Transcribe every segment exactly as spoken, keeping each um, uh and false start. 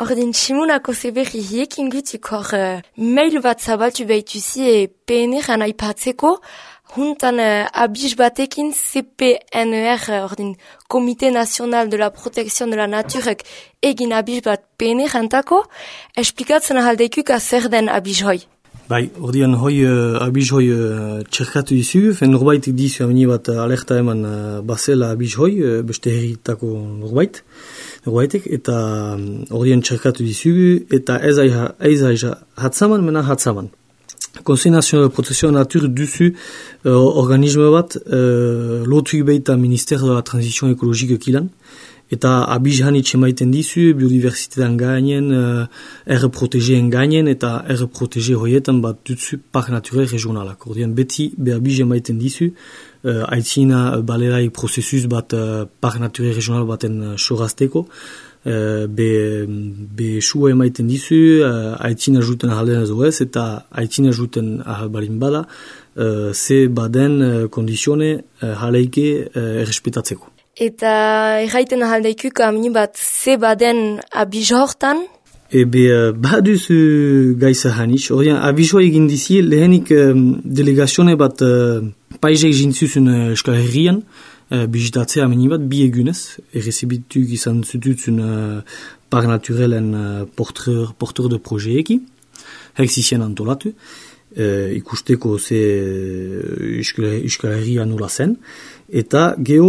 Ordin Simonako zeberri hiekin gutuk hor uh, mail bat zabaltu behituzi e P N R-an aipatzeko, huntan uh, abiz batekin C P N R, uh, ordin Comité National de la Protection de la Naturek egin abiz bat P N R-antako, esplikatzen ahaldeikuk zer den abiz hoi. Bai, ordian hoi uh, abiz hoi uh, txerkatu dizu, fen norbaitik dizu amini bat uh, alerta eman uh, bazela abiz hoi, uh, beste herritako norbait, norbaitek, eta um, ordian txerkatu dizu, eta ez aiza hatzaman, mena hatzaman. Conseil National de Protection de la Nature duzu uh, organisme bat uh, lotuik beita Ministère de la Transition Écologique kilan, eta abiz hanitxe maiten dizu, biodiversitetan gainen, uh, erre protegeen gainen, eta erre protege hoietan bat dutzu park naturel regionalak. Ordean beti be abiz maiten dizu, uh, aitzina balerai prozesus bat uh, park naturel regional baten uh, sorazteko, uh, be, be sua emaiten dizu, uh, aitzina juten ahalden ez oez, eta aitzina juten ahal balin bada, uh, ze baden uh, kondizione uh, haleike uh, errespetatzeko. Eta erraiten ahaldeikuk amini bat ze baden abiz hortan? Ebe baduzu gaiza hanitz, ordean abizoa egin dizi lehenik um, delegazione bat uh, paizek jintzuzun uh, Euskal Herrian, uh, bizitatzea amini bat bi egunez, errezibituk izan zututzun uh, park naturelen uh, porteur, porteur de projeeki, heksizien antolatu, uh, ikusteko ze Euskal Herria nola zen, eta geho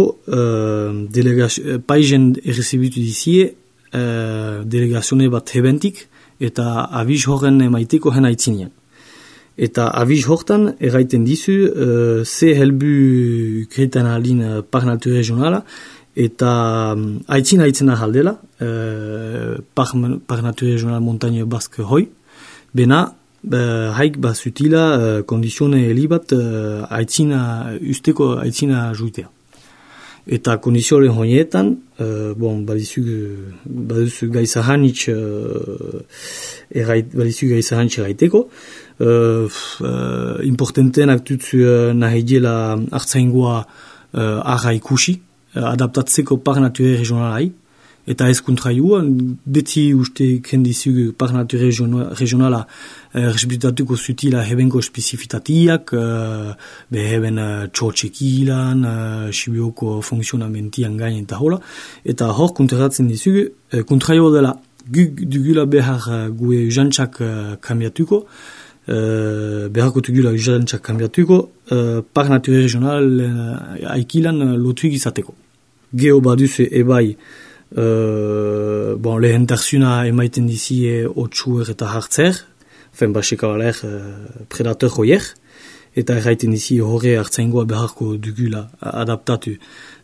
uh, paizen errezibitu dizie uh, delegazione bat hebentik eta abiz horren emaiteko hen aitzinean. Eta abiz hortan erraiten dizu uh, ze helbu kreitan alin uh, park nature regionala eta um, aitzin aitzen ahaldela uh, park, park nature regional montagne baske hoi, bena Uh, haik bat zutila uh, kondizione heli bat uh, aitzina, usteko aitzina juitea. Eta kondizione hoietan, uh, bon, badizu, badizu gaiza hanitz uh, errait, badizu gaiza hanitz erraiteko, uh, uh, importantenak tutzu uh, nahi diela hartzaingoa uh, arra ikusi, uh, adaptatzeko park nature regionalai, eta ez kontraiua, beti uste kendizu park nature regionala uh, respetatuko zutila hebenko spezifitatiak, uh, be heben uh, txotxekilan, uh, sibioko funksionamentian gainen eta hola, eta hor kontratzen dizugu, uh, kontraio dela guk dugula behar uh, gue jantzak uh, kambiatuko, uh, beharko dugula jantzak kambiatuko, uh, park nature regional uh, aikilan uh, lotuik izateko. Geo baduze ebai, Uh, bon, lehen tarzuna emaiten dizie otsuer eta hartzer, fen basika baler uh, predator hoier, eta erraiten dizie horre hartzaingoa beharko dugula adaptatu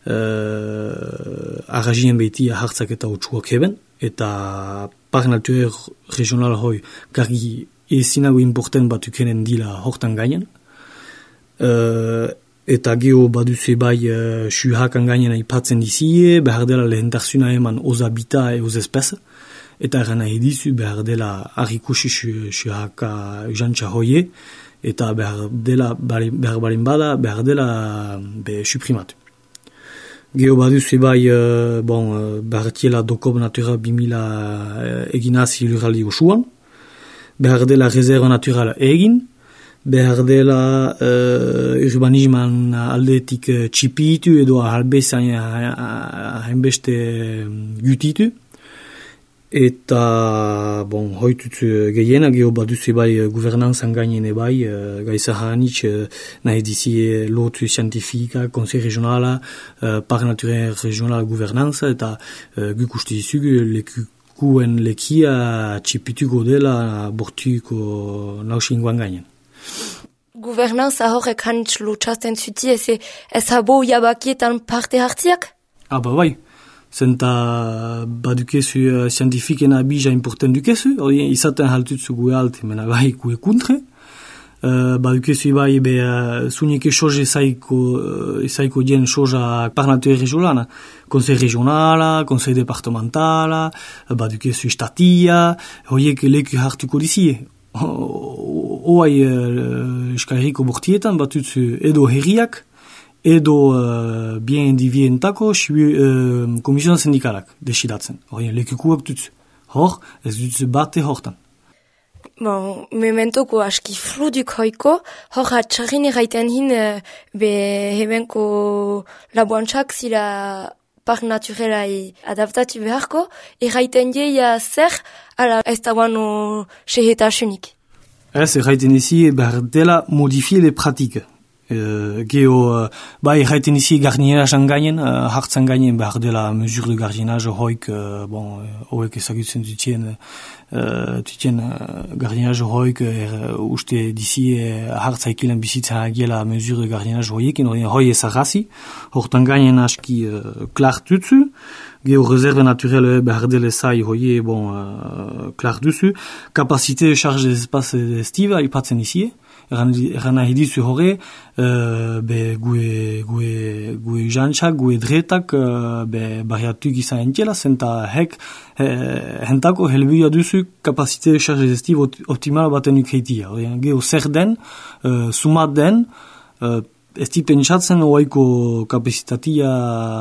uh, arrazien behitia hartzak eta otsuak heben, eta park nature regional hoi kargi ezinago importen batukenen dila hortan gainen, uh, eta geho baduze bai uh, suhakan gainen aipatzen dizie, behar dela lehen tarzuna eman oz habita e oz espesa, eta erran nahi dizu behar dela harrikusi suhaka jantza hoie, eta behar dela behar balin bada, behar dela be suprimatu. Geho baduze bai, uh, bon, uh, behar tiela dokob natura bimila uh, eginazi lurraldi osuan, behar dela reserva natural egin, behar dela uh, urbanisman aldetik uh, txipitu edo halbezain hainbeste gutitu. Eta, bon, hoitut gehiena, geho baduze bai guvernanzan gainen bai, uh, gaiza hanitz, uh, nahi dizie lotu zientifika, konsei regionala, uh, park nature regionala guvernanza, eta uh, guk uste dizugu lekukuen lekia txipituko dela bortuko nausingoan gainen. Guvernanza horrek hanitz lotxazten zuti, ez, ez habo jabakietan parte hartziak? Ah, ba, bai. Zenta badukezu uh, zientifiken abija importen dukezu, izaten haltutzu gue alt, mena bai gue kuntre. Uh, badukezu bai be uh, zunike soje zaiko, uh, zaiko dien soja park nature regionala, konsei regionala, konsei departamentala, uh, badukezu istatia, hoiek leku hartuko dizie. Oai uh, Euskal Herriko bortietan batutzu edo herriak, edo uh, bien indivientako uh, komisionan sindikalak desidatzen. Horien lekukuak tutzu. Hor, ez dutze bate hortan. Bon, mementoko aski fluduk hoiko, hor atxarrin erraiten hin, be hebenko laboantxak zira park naturelai adaptatu beharko, erraiten jeia zer, ala ez da guano sehetasunik. Ez, erraiten izi behar dela modifie le pratique. Uh, Geo, uh, ba, erraiten izi gardienazan gainen, uh, hartzan gainen behar dela mesure de gardienaz hoik, uh, bon, hoek ezagutzen dutien, uh, dutien uh, gardienaz hoik, er, uste dizi uh, hartzaikilen bizitzen agiela mesure de gardienaz hoiekin, hoi ezagazi, hortan gainen aski uh, klar dutzu, Geo, réserve naturelle behar dela zai hoie, bon, uh, klar dutzu, kapasite de charge des espaces estive, aipatzen izi, Eran nahi dizu hori, uh, be gue, gue, gue jantxak, gue dretak, uh, be barriatu gizan entela, zenta hek, he, hentako helbuia duzu kapasite charge estive optimal baten ukeitia. Geo zer den, uh, sumat den, uh, ez di pentsatzen oaiko kapasitatia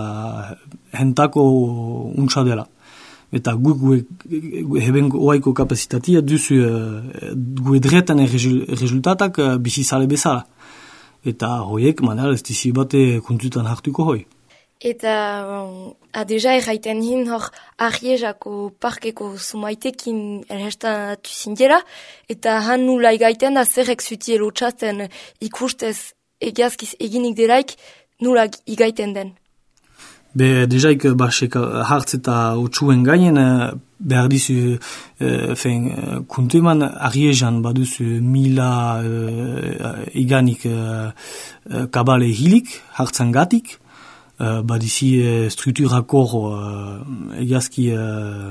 hentako untsa dela. Eta gu gu heben oaiko kapasitatia duzu uh, gu edretan resultatak uh, bizizale bezala. Eta hoiek, manera, ez dizi bate kontutan hartuko hoi. Eta um, adeja erraiten hin hor Arriezako parkeko sumaitekin errestan atu zindela, eta han nula igaiten da zerrek zuti elotxaten ikustez egiazkiz eginik delaik nula igaiten den. Be, dejaik, basek hartz eta otxuen gainen, behar dizu, e, fein, kunteman Arriezan baduzu mila e, iganik e, kabale hilik, hartzan gatik, e, badizi e, strukturakor e, egazki e,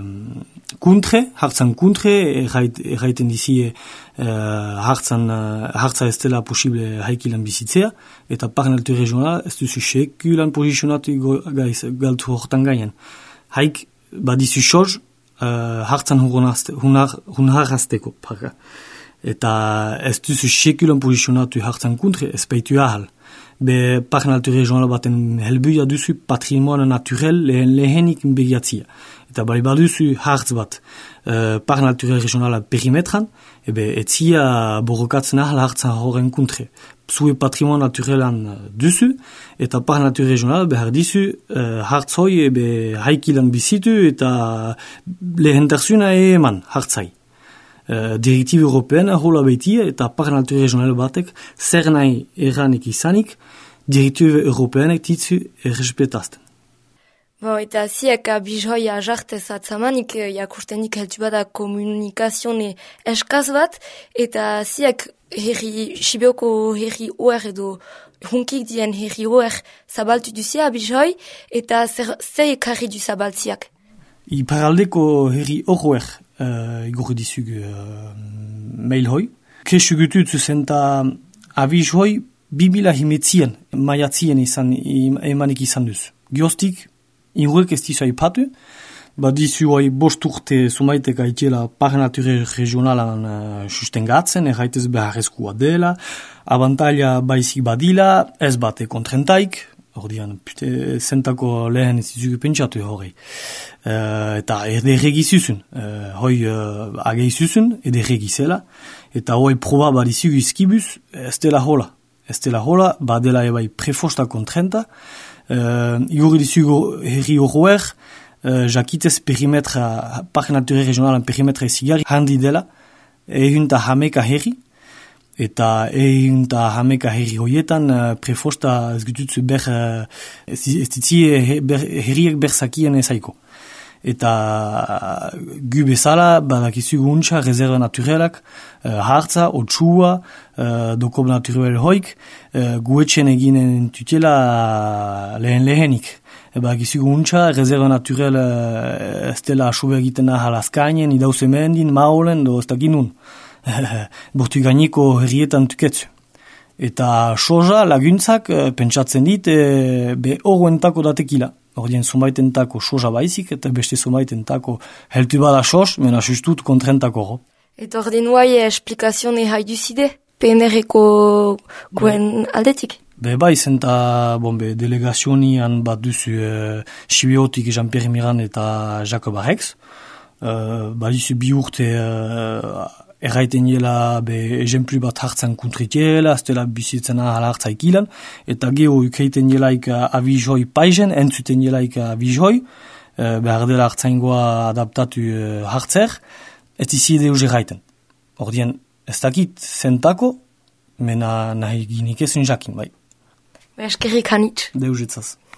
kuntre, hartzan kuntre, erraiten dizi e, hartzan, hartza ez dela posible haikilan bizitzea, eta park nature regionala ez duzu sekulan posizionatu gaiz, galtu hortan gainen. Haik badizu soz, uh, hartzan hunarrazteko, parka. Eta ez duzu sekulan posizionatu hartzan kuntre, ez baitu ahal. Be park nature regionala baten helbuia duzu patrimoine naturel lehen lehenik begiatzia. Eta bali baduzu hartz bat uh, park nature regionala perimetran, ebe etzia borrokatzen ahal hartzan horren kuntre. Zue patrimoine naturelan duzu, eta park nature regionala behar dizu uh, hartz hoi ebe haikilan bizitu eta lehentasuna eman hartzai. Uh, Direktibe Europeana hola baitia eta park nature regional batek zer nahi erranik izanik, Direktibe Europeanek ditzu errespetazten. Bon, eta ziak abizhoi ajartez atzamanik jakustenik heltu bada komunikazione eskaz bat, eta ziak herri, Sibioko herri oer edo hunkik dien herri oer zabaltu duzia abizhoi, eta zer, zer ekarri du zabaltziak? Iparaldeko herri oer uh, igorri dizug uh, mail hoi. Kesugutu zuzenta abizhoi bibila himetzien, maiatzien izan, emanik izan duz. Gioztik, Inruek ez dizu aipatu, bat dizu hoi bost urte sumaitek aitela park nature regionalan uh, sustengatzen, erraitez beharrezkoa dela, abantaila baizik badila, ez bate kontrentaik, ordean, pute, zentako lehen ez dizugu pentsatu hori. Uh, eta ederregi zuzun, uh, hoi uh, agei zuzun, ederregi zela, eta hoi proba bat dizugu izkibuz, ez dela hola. Ez dela hola, badela ebai prefosta kontrenta, Uh, Igurri dizugu herri horroer, uh, jakitez perimetra, park nature regionalan perimetra ezigarri handi dela, ehunta hameka herri, eta ehunta hameka herri hoietan uh, prefosta ez gututzu ber, uh, ez ditzie ber, herriek berzakien ezaiko. Eta gu bezala, badakizugu untxa, reserva naturelak, uh, hartza, otxua, uh, dokob naturel hoik, uh, gu etxen eginen tutela lehen lehenik. E badakizugu untxa, reserva naturel uh, ez dela asobe egiten ahal azkainen, idauze mendin, maolen, do ez dakinun. Bortu gaineko herrietan tuketzu. Eta soja laguntzak uh, pentsatzen dit, e, be horrentako datekila. Ordien zumaitentako soja baizik, eta beste zumaitentako heltu bada sos, mena justut kontrentako ro. Eta ordien huai esplikazione haiduzide, P N R-eko goen aldetik? Be bai, zenta bon, be, delegazionian bat duzu e, Sibiotik Jean-Pierre Miran eta Jacob Arrex. uh, badizu bi urte uh, erraiten jela be ejemplu bat hartzen kuntritiela, ez dela bizitzen ahala hartzaikilan, eta geho ukeiten jelaik avizhoi paizen, entzuten jelaik avizhoi, uh, behar dela hartzaingoa adaptatu uh, hartzer, ez izi deus erraiten. Ordien, ez dakit zentako, mena nahi ginik ezin jakin, bai. Eskerrik hanitz. Deus etzaz.